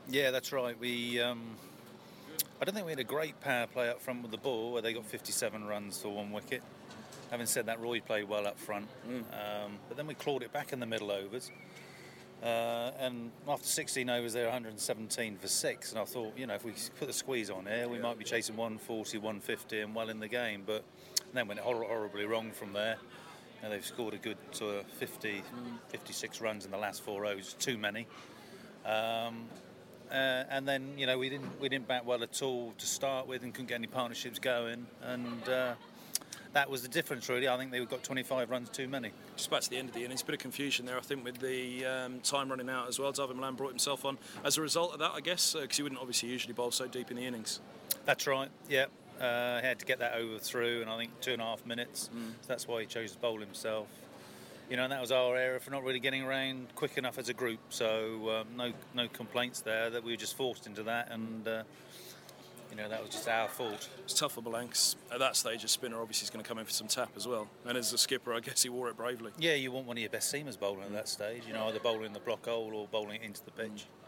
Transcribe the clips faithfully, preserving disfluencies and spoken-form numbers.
Yeah, that's right. We, um, I don't think we had a great power play up front with the ball, where they got fifty-seven runs for one wicket. Having said that, Roy played well up front, mm. um, but then we clawed it back in the middle overs. Uh, and after sixteen overs, they were one hundred seventeen for six. And I thought, you know, if we put the squeeze on here, we yeah. might be chasing one forty, one fifty and well in the game. But then went hor- horribly wrong from there. And they've scored a good sort of fifty, mm. fifty-six runs in the last four overs, too many. Um, uh, and then, you know, we didn't we didn't bat well at all to start with, and couldn't get any partnerships going. And uh, that was the difference, really. I think they got twenty-five runs too many. Just back to the end of the innings, a bit of confusion there, I think, with the um, time running out as well. David Malan brought himself on as a result of that, I guess, because uh, he wouldn't obviously usually bowl so deep in the innings. That's right, yeah. Uh, he had to get that over through, and I think two and a half minutes. Mm. So that's why he chose to bowl himself. You know, and that was our error for not really getting around quick enough as a group. So um, no no complaints there, that we were just forced into that, and uh, you know, that was just our fault. It's tough for Malanks. At that stage, a spinner obviously is going to come in for some tap as well. And as a skipper, I guess he wore it bravely. Yeah, you want one of your best seamers bowling at that stage. You know, either bowling in the block hole or bowling into the pitch. Mm.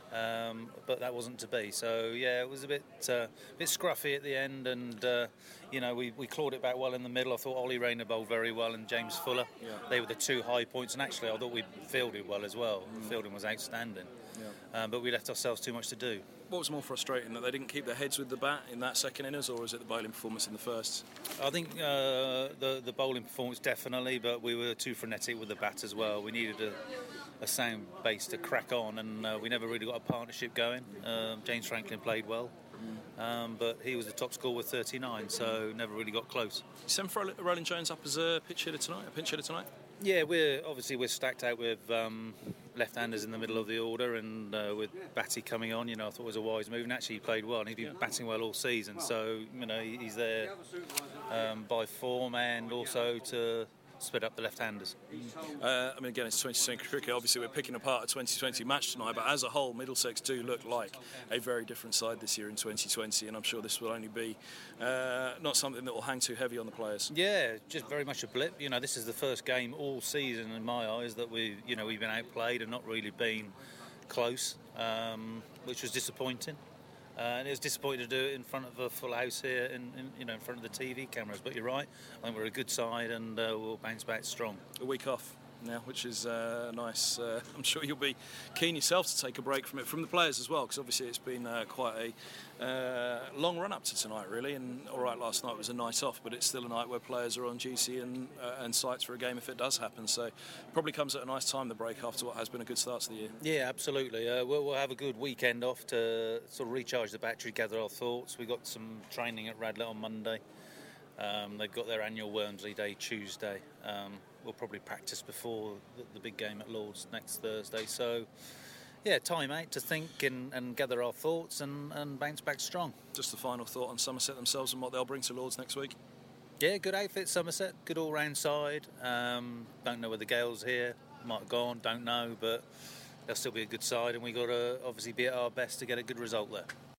Um, but that wasn't to be. So yeah, it was a bit uh, bit scruffy at the end, and uh, you know, we, we clawed it back well in the middle. I thought Ollie Rayner bowled very well, and James Fuller. Yeah. They were the two high points, and actually I thought we fielded well as well. Mm. The fielding was outstanding. Yeah. Um, but we left ourselves too much to do. What was more frustrating, that they didn't keep their heads with the bat in that second innings, or was it the bowling performance in the first? I think uh, the the bowling performance definitely, but we were too frenetic with the bat as well. We needed a, a sound base to crack on, and uh, we never really got a partnership going. Um, James Franklin played well, um, but he was the top scorer with thirty-nine, so never really got close. Send for Roland Jones up as a pitch hitter tonight, a pinch hitter tonight? Yeah, we're obviously we're stacked out with um, left-handers in the middle of the order, and uh, with Batty coming on, you know, I thought it was a wise move, and actually he played well, and he's been batting well all season, so you know, he's there um, by form and also to split up the left-handers. Uh, I mean, again, it's twenty twenty cricket. Obviously, we're picking apart a twenty twenty match tonight, but as a whole, Middlesex do look like a very different side this year in twenty twenty, and I'm sure this will only be uh, not something that will hang too heavy on the players. Yeah, just very much a blip. You know, this is the first game all season, in my eyes, that we, you know, we've been outplayed and not really been close, um, which was disappointing. Uh, and it was disappointing to do it in front of a full house here, in, in you know, in front of the T V cameras. But you're right, I think we're a good side, and uh, we'll bounce back strong. A week off now, which is uh, nice. Uh, I'm sure you'll be keen yourself to take a break from it, from the players as well, because obviously it's been uh, quite a uh, long run up to tonight, really. And all right, last night was a night off, but it's still a night where players are on duty and uh, and sites for a game if it does happen. So probably comes at a nice time, the break, after what has been a good start to the year. Yeah, absolutely. Uh, we'll, we'll have a good weekend off to sort of recharge the battery, gather our thoughts. We got some training at Radlett on Monday. Um, they've got their annual Wormsley Day Tuesday. Um, we'll probably practice before the, the big game at Lord's next Thursday. So, yeah, time out to think and, and gather our thoughts and, and bounce back strong. Just the final thought on Somerset themselves and what they'll bring to Lord's next week. Yeah, good outfit, Somerset. Good all-round side. Um, don't know whether Gale's here. Might have gone, don't know. But they'll still be a good side, and we've got to obviously be at our best to get a good result there.